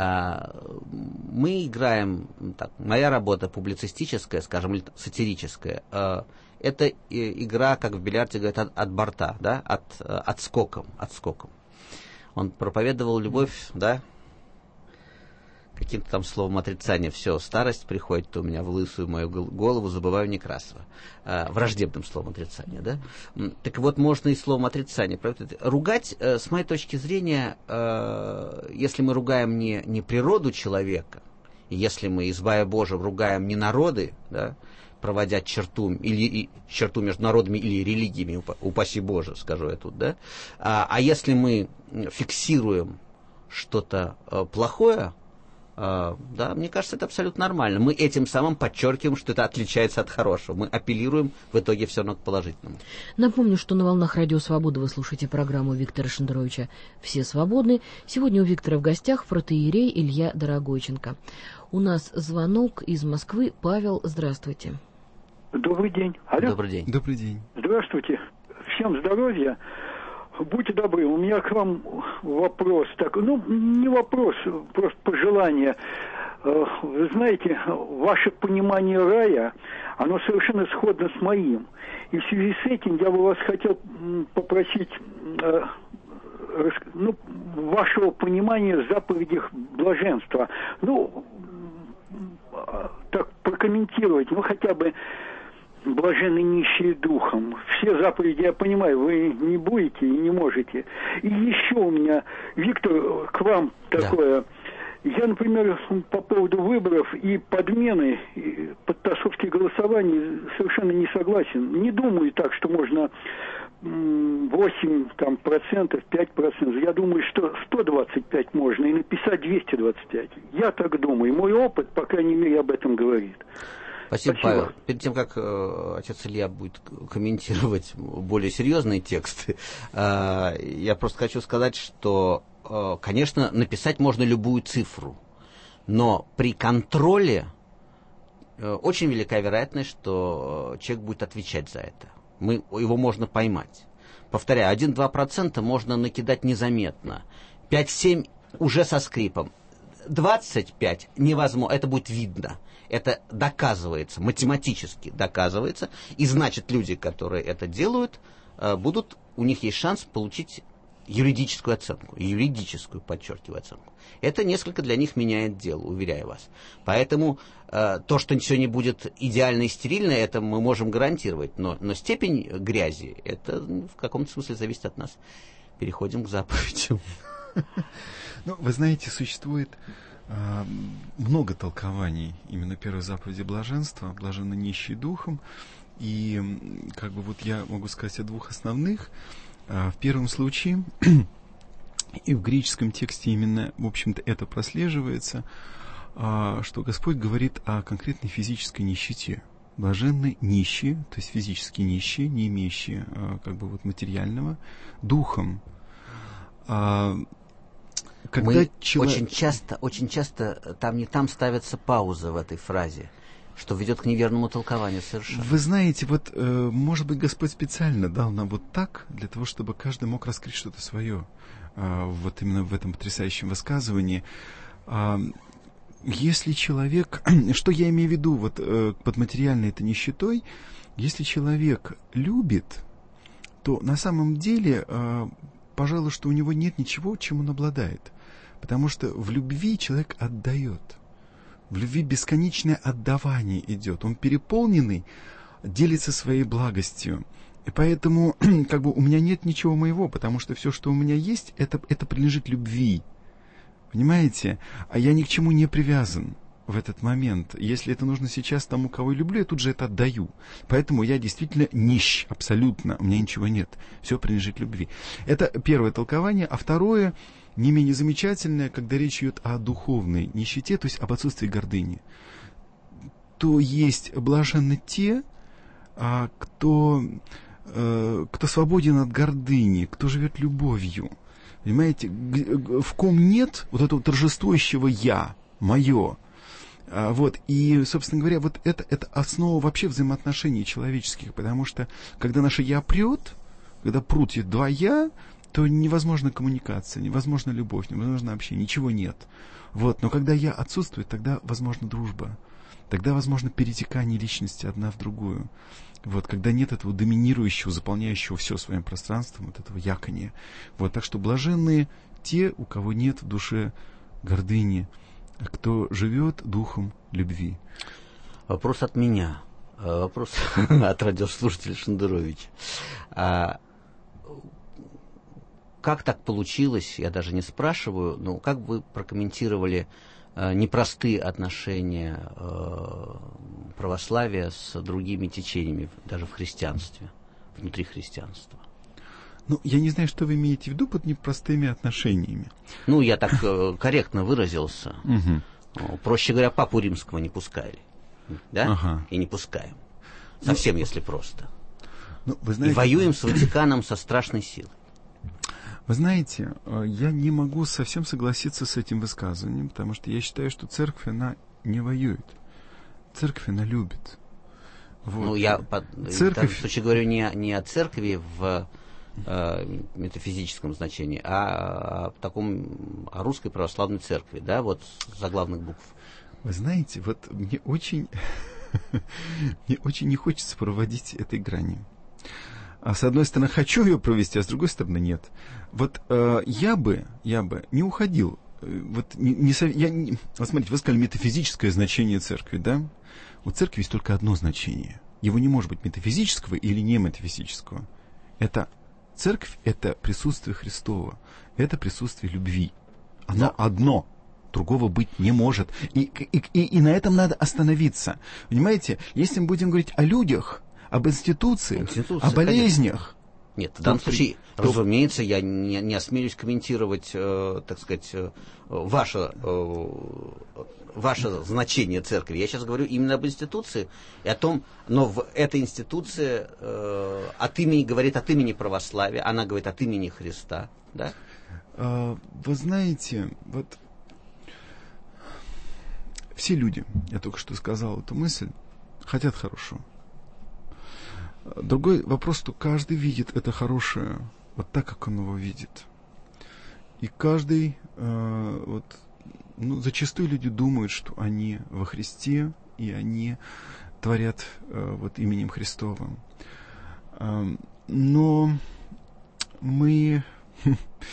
Мы играем, так, моя работа публицистическая, скажем, или сатирическая, это игра, как в бильярде говорят, от борта, да, отскоком. Он проповедовал любовь, да, каким-то там словом отрицания. Все, старость приходит у меня в лысую мою голову, забываю Некрасова. Враждебным словом отрицания, да. Так вот, можно и словом отрицания. Ругать, с моей точки зрения, если мы ругаем не природу человека, если мы, избавя Божия, ругаем не народы, да, проводя черту между народами или религиями, упаси Боже, скажу я тут, да, а если мы фиксируем что-то плохое, да, мне кажется, это абсолютно нормально. Мы этим самым подчеркиваем, что это отличается от хорошего. Мы апеллируем в итоге все равно к положительному. Напомню, что на волнах Радио Свобода вы слушаете программу Виктора Шендеровича «Все свободны». Сегодня у Виктора в гостях протоиерей Илья Дорогойченко. У нас звонок из Москвы. Павел, здравствуйте. Добрый день. Алло. Добрый день. Добрый день. Здравствуйте. Всем здоровья. Будьте добры, у меня к вам вопрос. Не вопрос, просто пожелание. Вы знаете, ваше понимание рая, оно совершенно сходно с моим. И в связи с этим я бы вас хотел попросить вашего понимания в заповедях блаженства. Так прокомментировать, хотя бы блаженны нищие духом. Все заповеди, я понимаю, вы не будете и не можете. И еще у меня, Виктор, к вам такое. Да. Я, например, по поводу выборов и подмены, и подтасовки голосований совершенно не согласен. Не думаю так, что можно 8%, 5%. Я думаю, что 125 можно и написать 225. Я так думаю. Мой опыт, по крайней мере, об этом говорит. Спасибо, Павел. Перед тем, как отец Илья будет комментировать более серьезные тексты, я просто хочу сказать, что, конечно, написать можно любую цифру, но при контроле очень велика вероятность, что человек будет отвечать за это. Его можно поймать. Повторяю, 1-2% можно накидать незаметно, 5-7% уже со скрипом, 25% невозможно, это будет видно. Это доказывается, математически доказывается, и значит, люди, которые это делают, у них есть шанс получить юридическую оценку, юридическую, подчеркиваю, оценку. Это несколько для них меняет дело, уверяю вас. Поэтому то, что все не будет идеально и стерильно, это мы можем гарантировать. Но степень грязи, это в каком-то смысле зависит от нас. Переходим к заповедям. Ну, вы знаете, существует много толкований именно первой заповеди блаженства, блаженно нищие духом. И как бы вот я могу сказать о двух основных. В первом случае, и в греческом тексте именно, в общем-то, это прослеживается, что Господь говорит о конкретной физической нищете. Блаженны нищие, то есть физически нищие, не имеющие как бы вот материального, духом. Когда мы очень часто там ставится пауза в этой фразе, что ведет к неверному толкованию совершенно. Вы знаете, вот, может быть, Господь специально дал нам вот так, для того, чтобы каждый мог раскрыть что-то свое. Вот именно в этом потрясающем высказывании. Если человек, что я имею в виду вот под материальной этой нищетой, если человек любит, то на самом деле, пожалуй, что у него нет ничего, чем он обладает. Потому что в любви человек отдает. В любви бесконечное отдавание идет. Он переполненный, делится своей благостью. И поэтому как бы у меня нет ничего моего, потому что все, что у меня есть, это принадлежит любви. Понимаете? А я ни к чему не привязан в этот момент. Если это нужно сейчас тому, кого я люблю, я тут же это отдаю. Поэтому я действительно нищ, абсолютно. У меня ничего нет. Все принадлежит любви. Это первое толкование. А второе, не менее замечательное, когда речь идет о духовной нищете, то есть об отсутствии гордыни. То есть блаженны те, кто свободен от гордыни, кто живет любовью. Понимаете, в ком нет вот этого торжествующего «я», «моё». Вот, и, собственно говоря, вот это основа вообще взаимоотношений человеческих, потому что, когда наше «я» прет, когда прут два «я», то невозможна коммуникация, невозможна любовь, невозможно общение, ничего нет. Вот, но когда «я» отсутствует, тогда возможна дружба, тогда возможно перетекание личности одна в другую. Вот, когда нет этого доминирующего, заполняющего все своим пространством, вот этого якония. Вот, так что блаженные те, у кого нет в душе гордыни, а кто живет духом любви. Вопрос от меня. Вопрос от радиослушателя Шендеровича. Как так получилось, я даже не спрашиваю, но как вы прокомментировали непростые отношения православия с другими течениями, даже в христианстве, внутри христианства? Ну, я не знаю, что вы имеете в виду под непростыми отношениями. Ну, я так корректно выразился. Проще говоря, папу римского не пускали. Да? И не пускаем. Совсем, если просто. Вы знаете, и воюем с Ватиканом со страшной силой. Вы знаете, я не могу совсем согласиться с этим высказыванием, потому что я считаю, что церковь, она не воюет. Церковь, она любит. Вот. Ну, я в данном случае говорю не о церкви в метафизическом значении, а о русской православной церкви, да, вот с заглавных букв. Вы знаете, вот мне очень не хочется проводить этой грани. А с одной стороны, хочу ее провести, а с другой стороны, нет. Вот я бы не уходил. Вот смотрите, вы сказали метафизическое значение церкви, да? У церкви есть только одно значение. Его не может быть метафизического или не метафизического. Это церковь, это присутствие Христово, это присутствие любви. Оно одно. Другого быть не может. И на этом надо остановиться. Понимаете, если мы будем говорить о людях, об институциях, о болезнях. Конечно. Нет, в данном случае, разумеется, я не осмелюсь комментировать, так сказать, ваше значение церкви. Я сейчас говорю именно об институции и о том, но в этой институции говорит от имени православия, она говорит от имени Христа, да? Вы знаете, вот все люди, я только что сказал эту мысль, хотят хорошего. Другой вопрос, что каждый видит это хорошее вот так, как он его видит. И каждый, зачастую люди думают, что они во Христе, и они творят вот именем Христовым. Но мы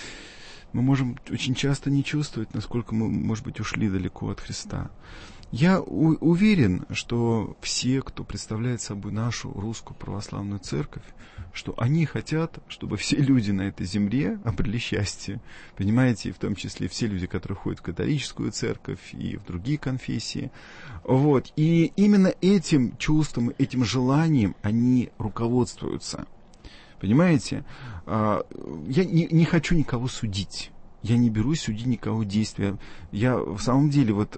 мы можем очень часто не чувствовать, насколько мы, может быть, ушли далеко от Христа. Я уверен, что все, кто представляет собой нашу русскую православную церковь, что они хотят, чтобы все люди на этой земле обрели счастье. Понимаете, в том числе все люди, которые ходят в католическую церковь и в другие конфессии. Вот. И именно этим чувством, этим желанием они руководствуются. Понимаете? Я не хочу никого судить. Я не берусь судить никого действия. Я в самом деле вот...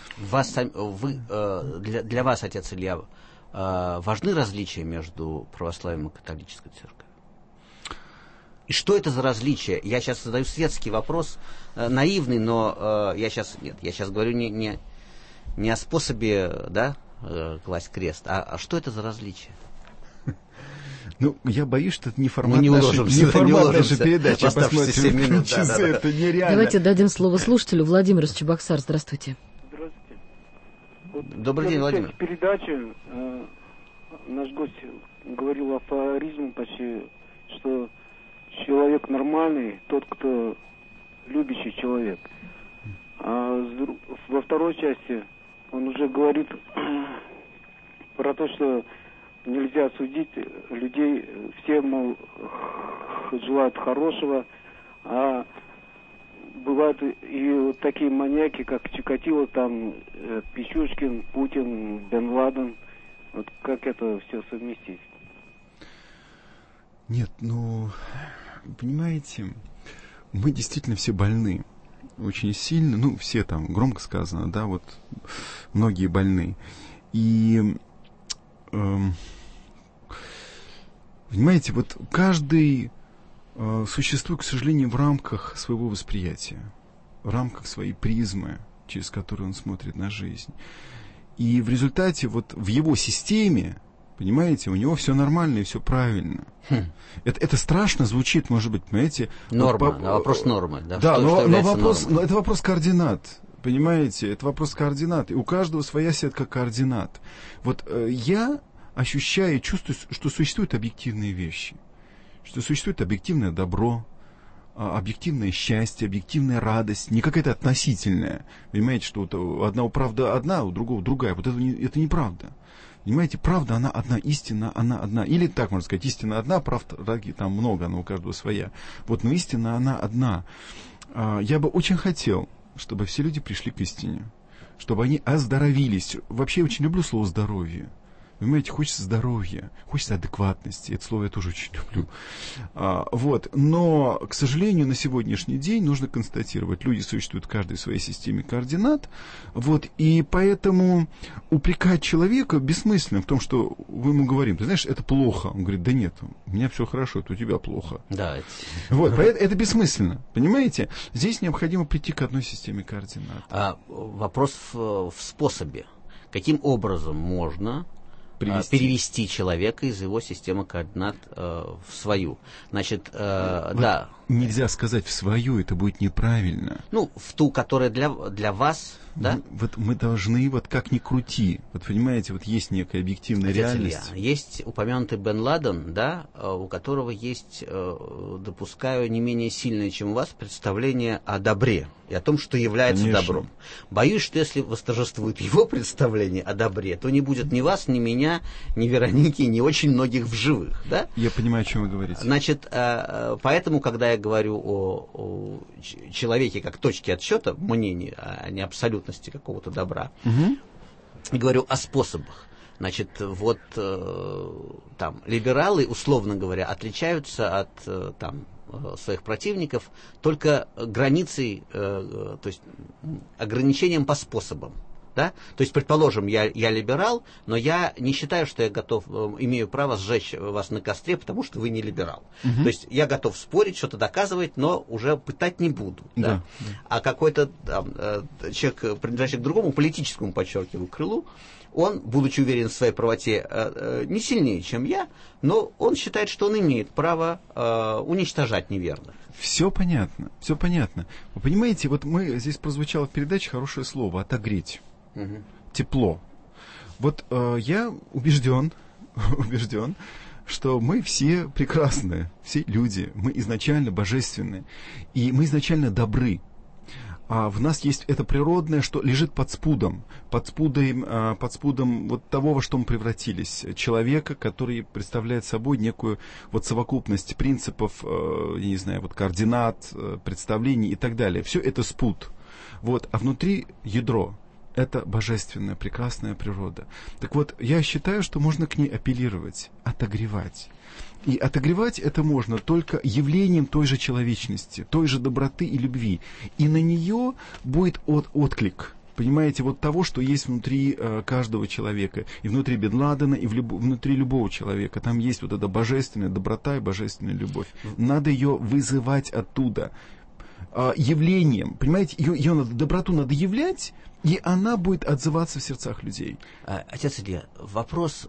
Для вас, отец Илья, важны различия между православием и католической церковью? И что это за различия? Я сейчас задаю светский вопрос, наивный, но я сейчас говорю не о способе, да, класть крест, а что это за различия? Ну, я боюсь, что это не формат нашей передачи. Посмотрим 7 минут. Часы, это нереально. Давайте дадим слово слушателю. Владимир из Чебоксар, здравствуйте. Здравствуйте. Добрый день, Владимир. В передаче наш гость говорил афоризм почти, что человек нормальный, тот, кто любящий человек. А во второй части он уже говорит про то, что нельзя судить людей, все, мол, желают хорошего, а бывают и вот такие маньяки, как Чикатило, там, Пичугин, Путин, Бен Ладен. Вот как это все совместить? Нет, понимаете, мы действительно все больны. Очень сильно, все там, громко сказано, да, вот, многие больны. И... понимаете, вот каждый существует, к сожалению, в рамках своего восприятия, в рамках своей призмы, через которую он смотрит на жизнь. И в результате вот в его системе, понимаете, у него все нормально и все правильно. Это страшно звучит, может быть, понимаете. Норма, вопрос нормы. Да, да, но это вопрос координат. Понимаете, это вопрос координат. И у каждого своя сетка координат. Вот я ощущаю и чувствую, что существуют объективные вещи. Что существует объективное добро, объективное счастье, объективная радость, не какая-то относительная. Понимаете, что у одного правда одна, у другого другая. Вот это неправда. Понимаете, правда, она одна, истина, она одна. Или так можно сказать, истина одна, правда там много, она у каждого своя. Вот, но истина, она одна. Я бы очень хотел, чтобы все люди пришли к истине, чтобы они оздоровились. Вообще, я очень люблю слово «здоровье». Понимаете, хочется здоровья, хочется адекватности. Это слово я тоже очень люблю. Но, к сожалению, на сегодняшний день нужно констатировать, люди существуют каждый в своей системе координат. И поэтому упрекать человека бессмысленно в том, что вы ему говорим, ты знаешь, это плохо. Он говорит, да нет, у меня все хорошо, это у тебя плохо. Да. Это бессмысленно. Понимаете? Здесь необходимо прийти к одной системе координат. Вопрос в способе. Каким образом можно... перевести человека из его системы координат в свою. Значит, да. Нельзя сказать в свою, это будет неправильно. В ту, которая для вас, да? Вот мы должны, вот как ни крути, вот понимаете, вот есть некая объективная реальность. Есть упомянутый Бен Ладен, да, у которого есть, допускаю, не менее сильное, чем у вас, представление о добре и о том, что является добром. Боюсь, что если восторжествует его представление о добре, то не будет ни вас, ни меня, ни Вероники, ни очень многих в живых, да? Я понимаю, о чем вы говорите. Значит, поэтому, когда я говорю о человеке как точке отсчета, мнении, а не абсолютности какого-то добра, и говорю о способах. Значит, вот там либералы, условно говоря, отличаются от своих противников только границей, то есть ограничением по способам. Да? То есть, предположим, я либерал, но я не считаю, что я имею право сжечь вас на костре, потому что вы не либерал. То есть я готов спорить, что-то доказывать, но уже пытать не буду. Да? А какой-то человек, принадлежащий к другому политическому, подчеркиваю, крылу, он, будучи уверен в своей правоте, не сильнее, чем я, но он считает, что он имеет право уничтожать неверных. Все понятно, все понятно. Вы понимаете, вот здесь прозвучало в передаче хорошее слово «отогреть». Тепло. Вот я убежден, что мы все прекрасны, все люди, мы изначально божественны, и мы изначально добры. А в нас есть это природное, что лежит под спудом вот того, во что мы превратились. Человека, который представляет собой некую вот совокупность принципов, я не знаю, вот координат, представлений и так далее. Все это спуд. Вот, а внутри ядро. Это божественная, прекрасная природа. Так вот, я считаю, что можно к ней апеллировать, отогревать. И отогревать это можно только явлением той же человечности, той же доброты и любви. И на нее будет отклик, понимаете, вот того, что есть внутри каждого человека. И внутри Бен Ладена, и внутри любого человека. Там есть вот эта божественная доброта и божественная любовь. Надо ее вызывать оттуда. Явлением, понимаете, ее доброту надо являть, и она будет отзываться в сердцах людей. Отец Илья, вопрос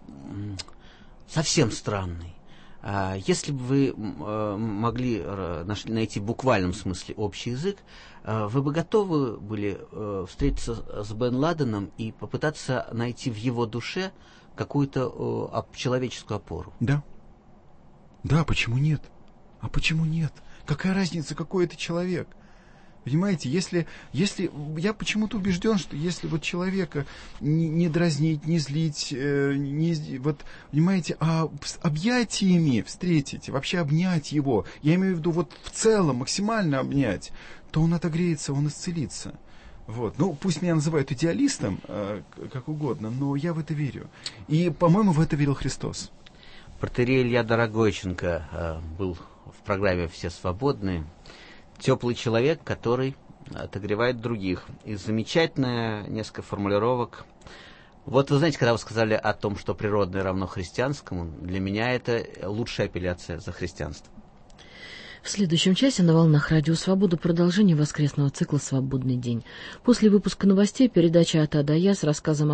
совсем странный. Если бы вы могли найти в буквальном смысле общий язык, вы бы готовы были встретиться с Бен Ладеном и попытаться найти в его душе какую-то человеческую опору? Да. Да, почему нет? А почему нет? Какая разница, какой это человек? Понимаете, если я почему-то убежден, что если вот человека не дразнить, не злить, вот, понимаете, а с объятиями встретить, вообще обнять его, я имею в виду вот в целом максимально обнять, то он отогреется, он исцелится. Вот. Ну, пусть меня называют идеалистом, как угодно, но я в это верю. И, по-моему, в это верил Христос. Протоиерей Илья Дорогойченко был в программе «Все свободны». Теплый человек, который отогревает других. И замечательная несколько формулировок. Вот вы знаете, когда вы сказали о том, что природное равно христианскому, для меня это лучшая апелляция за христианство. В следующем часе на волнах Радио Свобода продолжение воскресного цикла «Свободный день». После выпуска новостей передача от А до Я с рассказом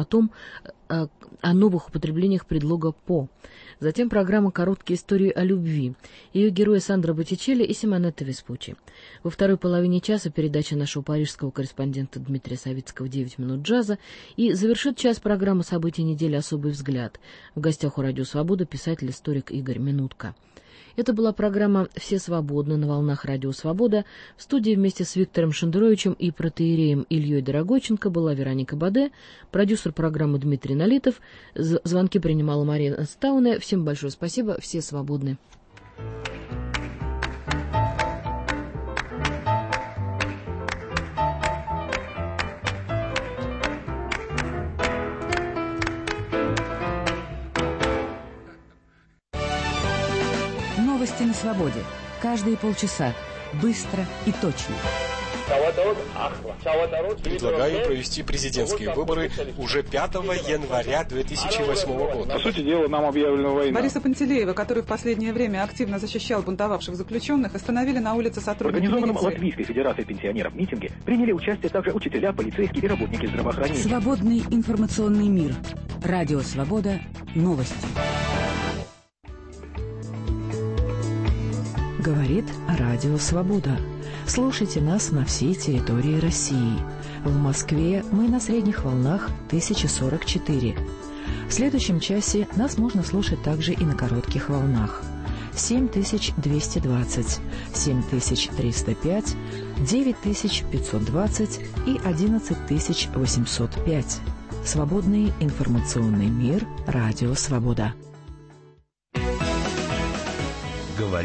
о новых употреблениях предлога «по». Затем программа «Короткие истории о любви». Ее герои Сандро Боттичелли и Симонетта Веспуччи. Во второй половине часа передача нашего парижского корреспондента Дмитрия Савицкого «9 минут джаза». И завершит час программы «События недели. Особый взгляд». В гостях у Радио Свобода писатель-историк Игорь Минутка. Это была программа «Все свободны» на волнах Радио Свобода. В студии вместе с Виктором Шендеровичем и протоиереем Ильей Дорогойченко была Вероника Баде, продюсер программы Дмитрий Налитов. Звонки принимала Марина Стауне. Всем большое спасибо. Все свободны. Новости на свободе. Каждые полчаса. Быстро и точно. Предлагаю провести президентские выборы уже 5 января 2008 года. По сути дела, нам объявлена война. Бориса Пантелеева, который в последнее время активно защищал бунтовавших заключенных, остановили на улице сотрудники милиции. В организованном Латвийской Федерации пенсионеров митинге приняли участие также учителя, полицейские и работники здравоохранения. Свободный информационный мир. Радио Свобода. Новости. Говорит Радио Свобода. Слушайте нас на всей территории России. В Москве мы на средних волнах 1044. В следующем часе нас можно слушать также и на коротких волнах. 7220, 7305, 9520 и 11805. Свободный информационный мир. Радио Свобода.